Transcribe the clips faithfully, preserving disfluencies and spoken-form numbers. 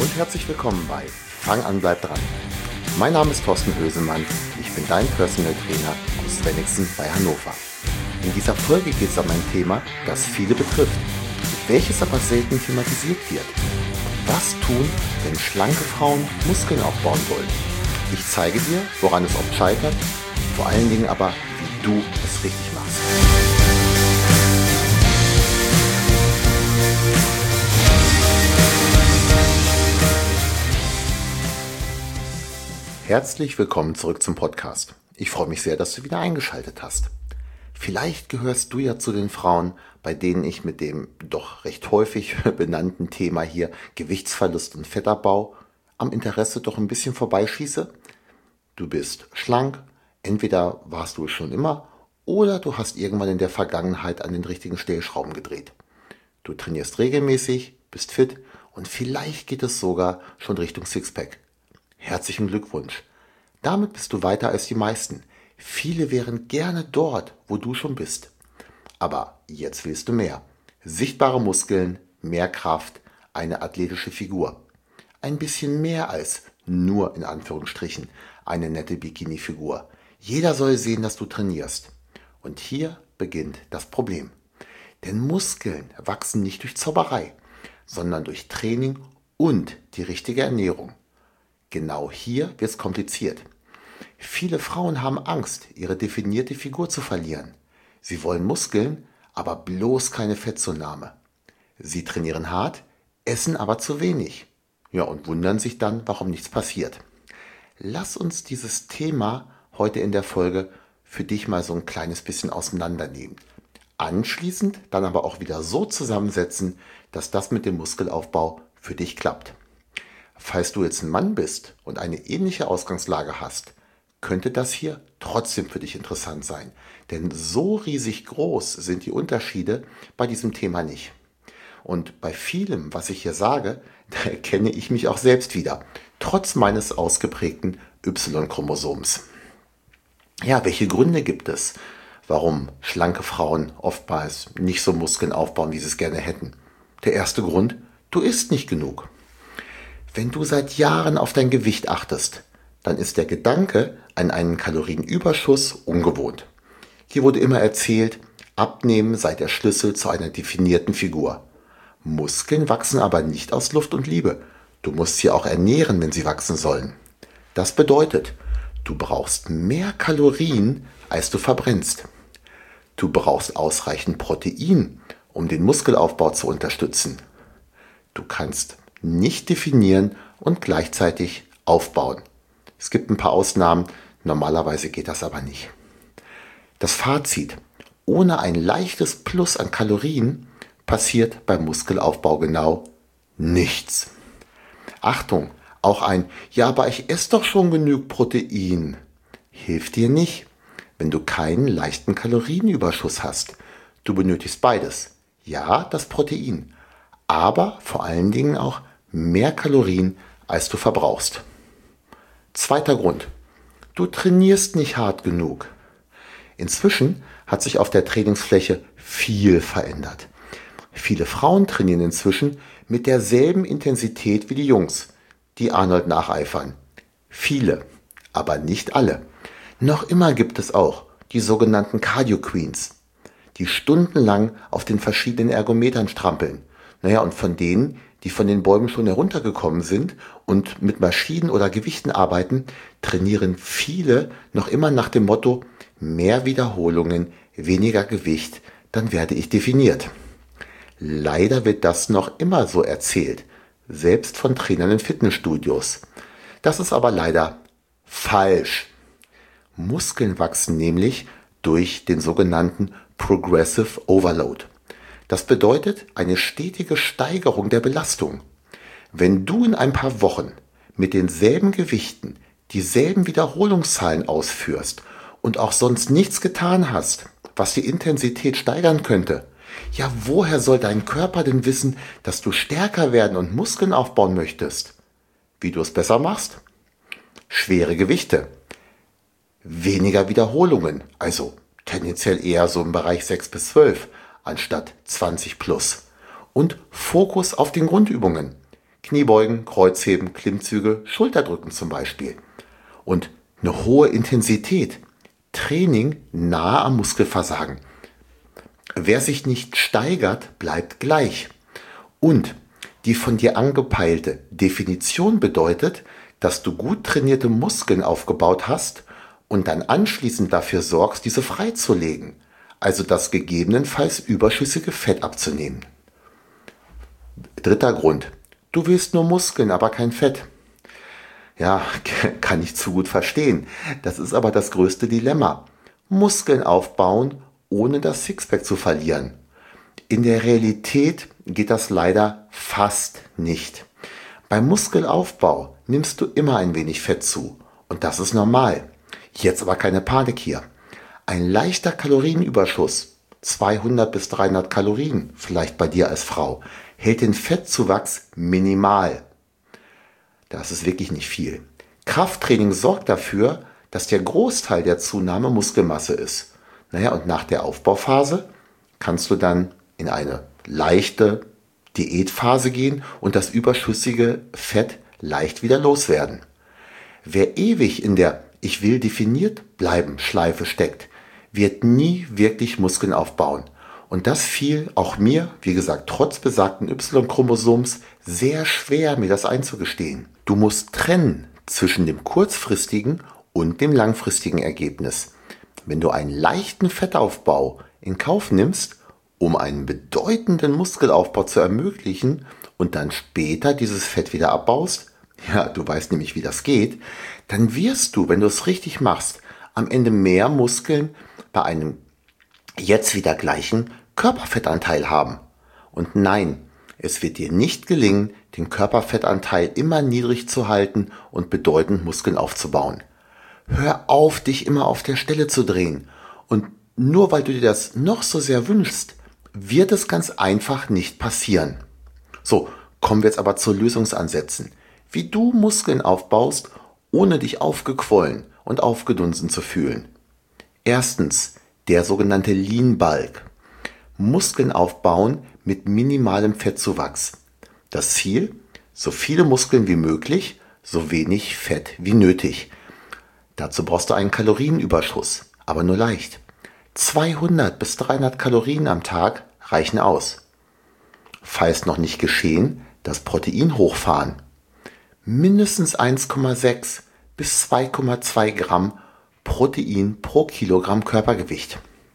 und herzlich willkommen bei Fang an, bleib dran. Mein Name ist Thorsten Hösemann, ich bin dein Personal Trainer aus Svenningsen bei Hannover. In dieser Folge geht es um ein Thema, das viele betrifft, welches aber selten thematisiert wird. Was tun, wenn schlanke Frauen Muskeln aufbauen wollen? Ich zeige dir, woran es oft scheitert, vor allen Dingen aber, wie du es richtig machst. Herzlich willkommen zurück zum Podcast. Ich freue mich sehr, dass du wieder eingeschaltet hast. Vielleicht gehörst du ja zu den Frauen, bei denen ich mit dem doch recht häufig benannten Thema hier Gewichtsverlust und Fettabbau am Interesse doch ein bisschen vorbeischieße. Du bist schlank, entweder warst du es schon immer oder du hast irgendwann in der Vergangenheit an den richtigen Stellschrauben gedreht. Du trainierst regelmäßig, bist fit und vielleicht geht es sogar schon Richtung Sixpack. Herzlichen Glückwunsch. Damit bist du weiter als die meisten. Viele wären gerne dort, wo du schon bist. Aber jetzt willst du mehr. Sichtbare Muskeln, mehr Kraft, eine athletische Figur. Ein bisschen mehr als nur in Anführungsstrichen eine nette Bikini-Figur. Jeder soll sehen, dass du trainierst. Und hier beginnt das Problem. Denn Muskeln wachsen nicht durch Zauberei, sondern durch Training und die richtige Ernährung. Genau hier wird es kompliziert. Viele Frauen haben Angst, ihre definierte Figur zu verlieren. Sie wollen Muskeln, aber bloß keine Fettzunahme. Sie trainieren hart, essen aber zu wenig. Ja, und wundern sich dann, warum nichts passiert. Lass uns dieses Thema heute in der Folge für dich mal so ein kleines bisschen auseinandernehmen. Anschließend dann aber auch wieder so zusammensetzen, dass das mit dem Muskelaufbau für dich klappt. Falls du jetzt ein Mann bist und eine ähnliche Ausgangslage hast, könnte das hier trotzdem für dich interessant sein. Denn so riesig groß sind die Unterschiede bei diesem Thema nicht. Und bei vielem, was ich hier sage, da erkenne ich mich auch selbst wieder, trotz meines ausgeprägten Y-Chromosoms. Ja, welche Gründe gibt es, warum schlanke Frauen oftmals nicht so Muskeln aufbauen, wie sie es gerne hätten? Der erste Grund: du isst nicht genug. Wenn du seit Jahren auf dein Gewicht achtest, dann ist der Gedanke an einen Kalorienüberschuss ungewohnt. Hier wurde immer erzählt, Abnehmen sei der Schlüssel zu einer definierten Figur. Muskeln wachsen aber nicht aus Luft und Liebe. Du musst sie auch ernähren, wenn sie wachsen sollen. Das bedeutet, du brauchst mehr Kalorien, als du verbrennst. Du brauchst ausreichend Protein, um den Muskelaufbau zu unterstützen. Du kannst nicht definieren und gleichzeitig aufbauen. Es gibt ein paar Ausnahmen, normalerweise geht das aber nicht. Das Fazit: ohne ein leichtes Plus an Kalorien passiert beim Muskelaufbau genau nichts. Achtung, auch ein „Ja, aber ich esse doch schon genug Protein" hilft dir nicht, wenn du keinen leichten Kalorienüberschuss hast. Du benötigst beides. Ja, das Protein, aber vor allen Dingen auch mehr Kalorien, als du verbrauchst. Zweiter Grund: du trainierst nicht hart genug. Inzwischen hat sich auf der Trainingsfläche viel verändert. Viele Frauen trainieren inzwischen mit derselben Intensität wie die Jungs, die Arnold nacheifern. Viele, aber nicht alle. Noch immer gibt es auch die sogenannten Cardio Queens, die stundenlang auf den verschiedenen Ergometern strampeln. Naja, und von denen, die von den Bäumen schon heruntergekommen sind und mit Maschinen oder Gewichten arbeiten, trainieren viele noch immer nach dem Motto: mehr Wiederholungen, weniger Gewicht, dann werde ich definiert. Leider wird das noch immer so erzählt, selbst von Trainern in Fitnessstudios. Das ist aber leider falsch. Muskeln wachsen nämlich durch den sogenannten Progressive Overload. Das bedeutet eine stetige Steigerung der Belastung. Wenn du in ein paar Wochen mit denselben Gewichten dieselben Wiederholungszahlen ausführst und auch sonst nichts getan hast, was die Intensität steigern könnte, ja, woher soll dein Körper denn wissen, dass du stärker werden und Muskeln aufbauen möchtest? Wie du es besser machst? Schwere Gewichte, weniger Wiederholungen, also tendenziell eher so im Bereich sechs bis zwölf anstatt zwanzig plus. Und Fokus auf den Grundübungen. Kniebeugen, Kreuzheben, Klimmzüge, Schulterdrücken zum Beispiel. Und eine hohe Intensität. Training nahe am Muskelversagen. Wer sich nicht steigert, bleibt gleich. Und die von dir angepeilte Definition bedeutet, dass du gut trainierte Muskeln aufgebaut hast und dann anschließend dafür sorgst, diese freizulegen. Also das gegebenenfalls überschüssige Fett abzunehmen. Dritter Grund. Du willst nur Muskeln, aber kein Fett. Ja, kann ich zu gut verstehen. Das ist aber das größte Dilemma. Muskeln aufbauen, ohne das Sixpack zu verlieren. In der Realität geht das leider fast nicht. Beim Muskelaufbau nimmst du immer ein wenig Fett zu. Und das ist normal. Jetzt aber keine Panik hier. Ein leichter Kalorienüberschuss, zweihundert bis dreihundert Kalorien, vielleicht bei dir als Frau, hält den Fettzuwachs minimal. Das ist wirklich nicht viel. Krafttraining sorgt dafür, dass der Großteil der Zunahme Muskelmasse ist. Naja, und nach der Aufbauphase kannst du dann in eine leichte Diätphase gehen und das überschüssige Fett leicht wieder loswerden. Wer ewig in der Ich will definiert bleiben Schleife steckt, wird nie wirklich Muskeln aufbauen. Und das fiel auch mir, wie gesagt, trotz besagten Y-Chromosoms sehr schwer, mir das einzugestehen. Du musst trennen zwischen dem kurzfristigen und dem langfristigen Ergebnis. Wenn du einen leichten Fettaufbau in Kauf nimmst, um einen bedeutenden Muskelaufbau zu ermöglichen und dann später dieses Fett wieder abbaust, ja, du weißt nämlich, wie das geht, dann wirst du, wenn du es richtig machst, am Ende mehr Muskeln bei einem jetzt wieder gleichen Körperfettanteil haben. Und nein, es wird dir nicht gelingen, den Körperfettanteil immer niedrig zu halten und bedeutend Muskeln aufzubauen. Hör auf, dich immer auf der Stelle zu drehen. Und nur weil du dir das noch so sehr wünschst, wird es ganz einfach nicht passieren. So, kommen wir jetzt aber zu Lösungsansätzen. Wie du Muskeln aufbaust, ohne dich aufgequollen und aufgedunsen zu fühlen. Erstens, der sogenannte Lean Bulk. Muskeln aufbauen mit minimalem Fettzuwachs. Das Ziel? So viele Muskeln wie möglich, so wenig Fett wie nötig. Dazu brauchst du einen Kalorienüberschuss, aber nur leicht. zweihundert bis dreihundert Kalorien am Tag reichen aus. Falls noch nicht geschehen, das Protein hochfahren. Mindestens eins Komma sechs bis zwei Komma zwei Gramm Protein pro Kilogramm Körpergewicht.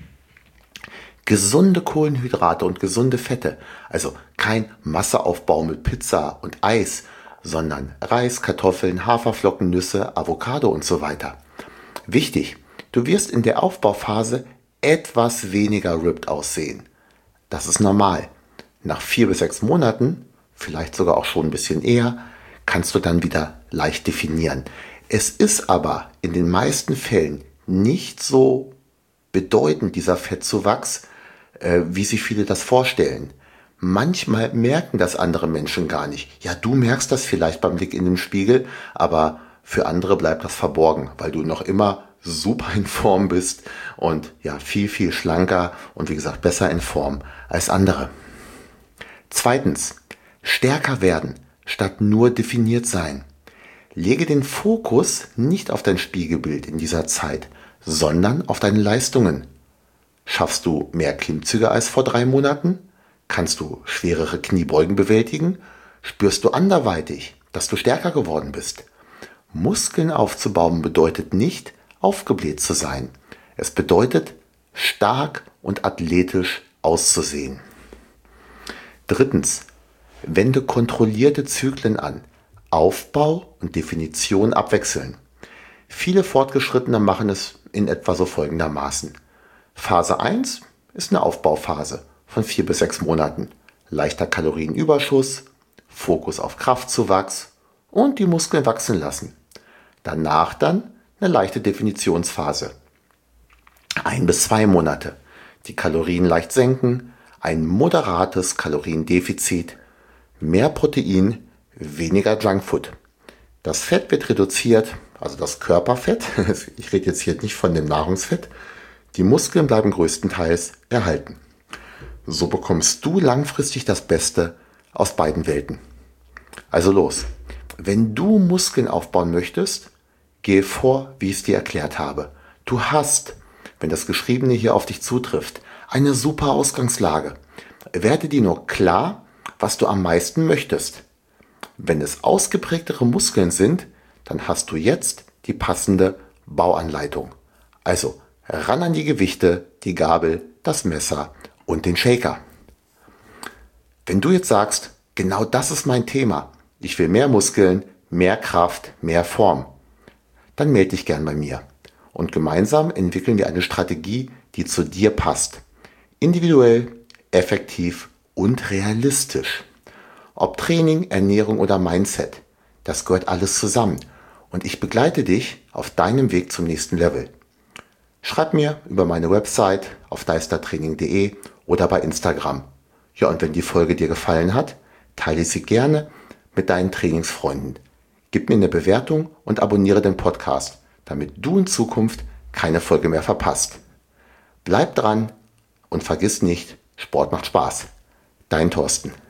Gesunde Kohlenhydrate und gesunde Fette, also kein Masseaufbau mit Pizza und Eis, sondern Reis, Kartoffeln, Haferflocken, Nüsse, Avocado und so weiter. Wichtig, du wirst in der Aufbauphase etwas weniger ripped aussehen. Das ist normal. Nach vier bis sechs Monaten, vielleicht sogar auch schon ein bisschen eher, kannst du dann wieder leicht definieren. Es ist aber in den meisten Fällen nicht so bedeutend, dieser Fettzuwachs, äh, wie sich viele das vorstellen. Manchmal merken das andere Menschen gar nicht. Ja, du merkst das vielleicht beim Blick in den Spiegel, aber für andere bleibt das verborgen, weil du noch immer super in Form bist und ja, viel, viel schlanker und wie gesagt, besser in Form als andere. Zweitens, stärker werden, statt nur definiert sein. Lege den Fokus nicht auf dein Spiegelbild in dieser Zeit, sondern auf deine Leistungen. Schaffst du mehr Klimmzüge als vor drei Monaten? Kannst du schwerere Kniebeugen bewältigen? Spürst du anderweitig, dass du stärker geworden bist? Muskeln aufzubauen bedeutet nicht, aufgebläht zu sein. Es bedeutet, stark und athletisch auszusehen. Drittens, wende kontrollierte Zyklen an. Aufbau und Definition abwechseln. Viele Fortgeschrittene machen es in etwa so folgendermaßen. Phase eins ist eine Aufbauphase von vier bis sechs Monaten. Leichter Kalorienüberschuss, Fokus auf Kraftzuwachs und die Muskeln wachsen lassen. Danach dann eine leichte Definitionsphase. Ein bis zwei Monate. Die Kalorien leicht senken, ein moderates Kaloriendefizit, mehr Protein, weniger Junkfood. Das Fett wird reduziert, also das Körperfett. Ich rede jetzt hier nicht von dem Nahrungsfett. Die Muskeln bleiben größtenteils erhalten. So bekommst du langfristig das Beste aus beiden Welten. Also los. Wenn du Muskeln aufbauen möchtest, gehe vor, wie ich es dir erklärt habe. Du hast, wenn das Geschriebene hier auf dich zutrifft, eine super Ausgangslage. Werde dir nur klar, was du am meisten möchtest. Wenn es ausgeprägtere Muskeln sind, dann hast du jetzt die passende Bauanleitung. Also ran an die Gewichte, die Gabel, das Messer und den Shaker. Wenn du jetzt sagst, genau das ist mein Thema, ich will mehr Muskeln, mehr Kraft, mehr Form, dann melde dich gern bei mir. Und gemeinsam entwickeln wir eine Strategie, die zu dir passt. Individuell, effektiv und realistisch. Ob Training, Ernährung oder Mindset, das gehört alles zusammen. Und ich begleite dich auf deinem Weg zum nächsten Level. Schreib mir über meine Website auf deistertraining punkt de oder bei Instagram. Ja, und wenn die Folge dir gefallen hat, teile sie gerne mit deinen Trainingsfreunden. Gib mir eine Bewertung und abonniere den Podcast, damit du in Zukunft keine Folge mehr verpasst. Bleib dran und vergiss nicht, Sport macht Spaß. Dein Thorsten.